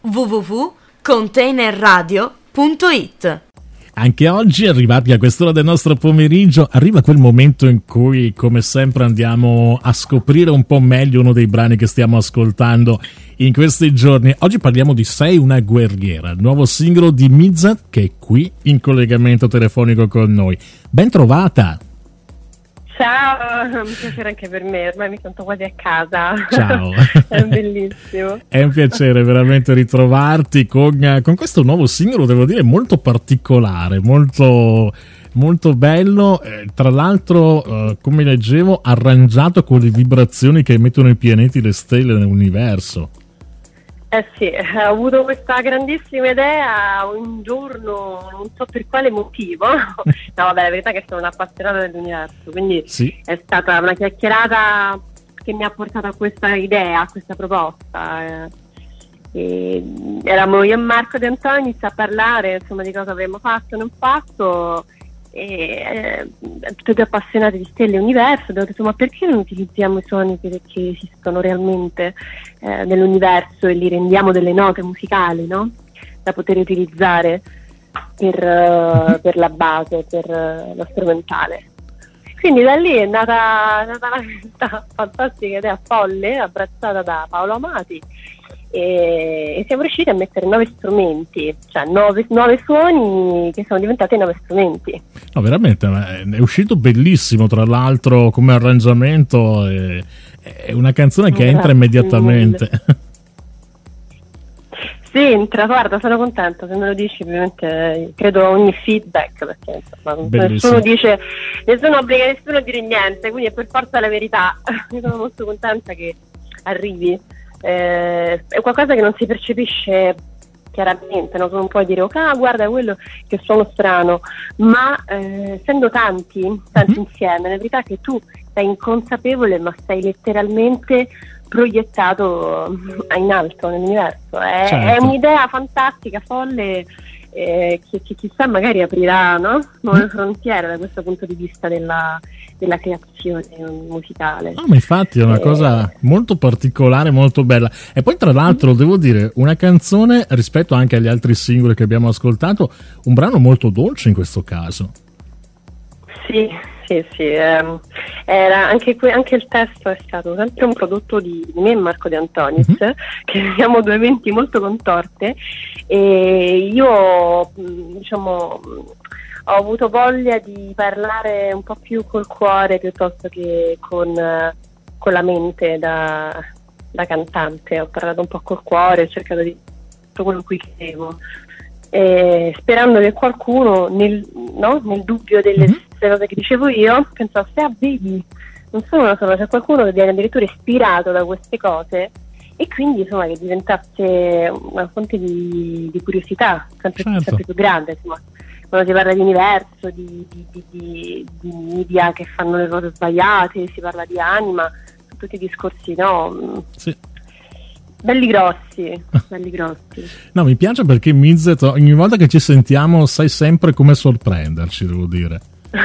www.containerradio.it. Anche oggi, arrivati a quest'ora del nostro pomeriggio, arriva quel momento in cui, come sempre, andiamo a scoprire un po' meglio uno dei brani che stiamo ascoltando in questi giorni. Oggi parliamo di Sei una guerriera, il nuovo singolo di Mizzat, che è qui in collegamento telefonico con noi. Ben trovata! Ciao, mi piacerà anche per me, ormai mi sento quasi a casa. Ciao. È bellissimo. È un piacere veramente ritrovarti con questo nuovo singolo, devo dire, molto particolare, molto, molto bello. Tra l'altro, come leggevo, arrangiato con le vibrazioni che emettono i pianeti e le stelle nell'universo. Sì, ho avuto questa grandissima idea un giorno, non so per quale motivo. No, vabbè, la verità è che sono un'appassionata dell'universo, quindi sì. È stata una chiacchierata che mi ha portato a questa idea, a questa proposta. Eravamo io e Marco De Antonis a parlare, insomma, di cosa avremmo fatto e non fatto, e tutti e due appassionati di stelle e universo. Abbiamo detto: ma perché non utilizziamo i suoni che esistono realmente nell'universo e li rendiamo delle note musicali, no? Da poter utilizzare per la base, per lo strumentale. Quindi da lì è nata questa fantastica idea folle, abbracciata da Paolo Amati, e siamo riusciti a mettere 9 strumenti, cioè 9 suoni che sono diventati 9 strumenti. No, veramente, è uscito bellissimo, tra l'altro, come arrangiamento, è una canzone che entra immediatamente. Sì, entra, guarda, sono contenta, se me lo dici, ovviamente credo a ogni feedback, perché insomma, nessuno obbliga nessuno a dire niente, quindi è per forza la verità. Io sono molto contenta che arrivi. È qualcosa che non si percepisce chiaramente, no? Tu non puoi dire ok, guarda quello che suono strano, ma essendo tanti insieme, la verità è che tu sei inconsapevole, ma sei letteralmente proiettato in alto nell'universo. È un'idea fantastica, folle, che chissà magari aprirà, no? Nuove frontiere da questo punto di vista della creazione musicale. Ma infatti è una cosa molto particolare, molto bella. E poi tra l'altro devo dire, una canzone, rispetto anche agli altri singoli che abbiamo ascoltato, un brano molto dolce in questo caso. Sì, era anche il testo è stato sempre un prodotto di me e Marco De Antonis, che siamo due menti molto contorte, e io diciamo ho avuto voglia di parlare un po' più col cuore piuttosto che con la mente da cantante. Ho parlato un po' col cuore, ho cercato di tutto quello in cui credevo, sperando che qualcuno nel dubbio delle cose che dicevo io pensasse: vedi, non sono una sola, c'è qualcuno che viene addirittura ispirato da queste cose, e quindi insomma che diventasse una fonte di curiosità sempre più grande. Insomma, quando si parla di universo, di media che fanno le cose sbagliate, si parla di anima, tutti i discorsi, no? Sì. Belli grossi. No, mi piace perché Mizzet, ogni volta che ci sentiamo, sai sempre come sorprenderci, devo dire.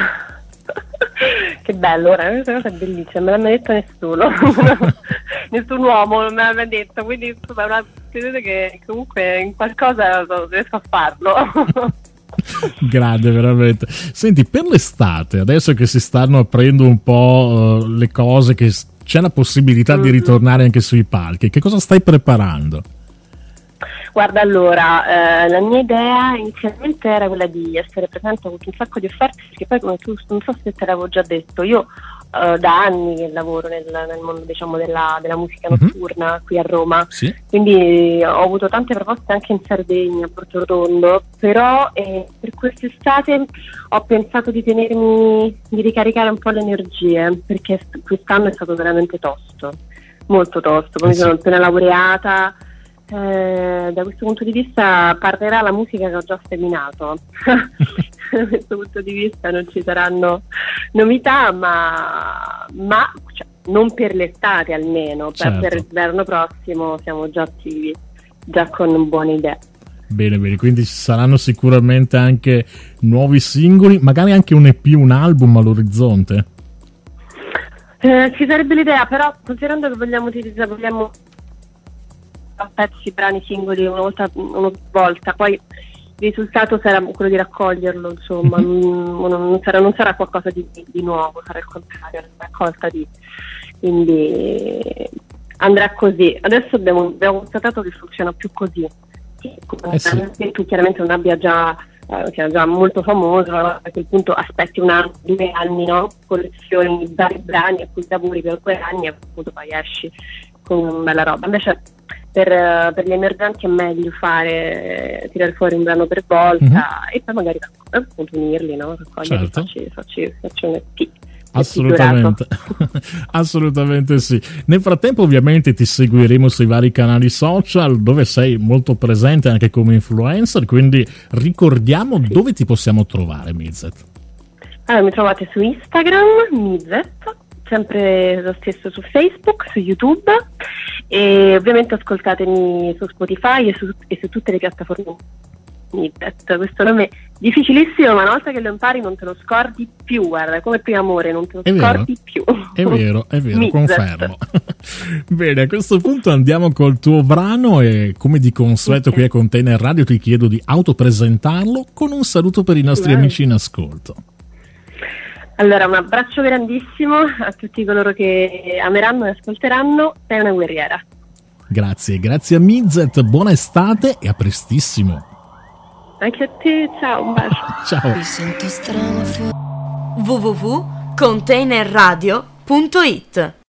Che bello, ora questa cosa è bellissima, me l'ha mai detto nessuno. Nessun uomo non me l'ha mai detto, quindi insomma vedete che comunque in qualcosa riesco a farlo. Grande, veramente. Senti, per l'estate, adesso che si stanno aprendo un po' le cose, che c'è la possibilità di ritornare anche sui palchi, che cosa stai preparando? Guarda, allora, la mia idea inizialmente era quella di essere presente con un sacco di offerte, perché poi, come tu, non so se te l'avevo già detto, io da anni che lavoro nel mondo, diciamo, della musica notturna qui a Roma, sì. Quindi ho avuto tante proposte anche in Sardegna, a Portorotondo, però per quest'estate ho pensato di ricaricare un po' le energie, perché quest'anno è stato veramente tosto, molto tosto. Poi sono appena laureata. Da questo punto di vista parlerà la musica che ho già sterminato. Da questo punto di vista non ci saranno novità, ma cioè, non per l'estate almeno, per l'inverno prossimo siamo già attivi, già con buone idee. Bene, quindi ci saranno sicuramente anche nuovi singoli, magari anche un EP, un album all'orizzonte. Ci sarebbe l'idea, però considerando che vogliamo pezzi, brani singoli una volta, poi il risultato sarà quello di raccoglierlo, insomma, non sarà qualcosa di nuovo, sarà il contrario, la raccolta quindi andrà così. Adesso abbiamo constatato che funziona più così. Sì. Tu chiaramente non abbia già sia già molto famoso, a quel punto aspetti 1 anno, 2 anni, no? Collezioni di vari brani a cui lavori per 2 anni e appunto poi esci con bella roba. Invece per gli emergenti è meglio tirare fuori un brano per volta e poi magari appunto unirli, no? Raccogliere, facci un EP. Assolutamente, assolutamente sì. Nel frattempo ovviamente ti seguiremo sui vari canali social dove sei molto presente anche come influencer, quindi ricordiamo dove ti possiamo trovare, Mizet. Allora, mi trovate su Instagram, Mizet, sempre lo stesso su Facebook, su YouTube e ovviamente ascoltatemi su Spotify e su tutte le piattaforme Mizet. Questo nome è difficilissimo, ma una volta che lo impari non te lo scordi più, guarda, come primo amore, non te lo scordi più. È vero, confermo. Bene, a questo punto andiamo col tuo brano e come di consueto qui a Container Radio ti chiedo di autopresentarlo con un saluto per i nostri amici in ascolto. Allora, un abbraccio grandissimo a tutti coloro che ameranno e ascolteranno. Sei una guerriera. Grazie a Mizet, buona estate e a prestissimo. Anche a te, ciao, un bacio. Ciao. Mi sento strana www.containerradio.it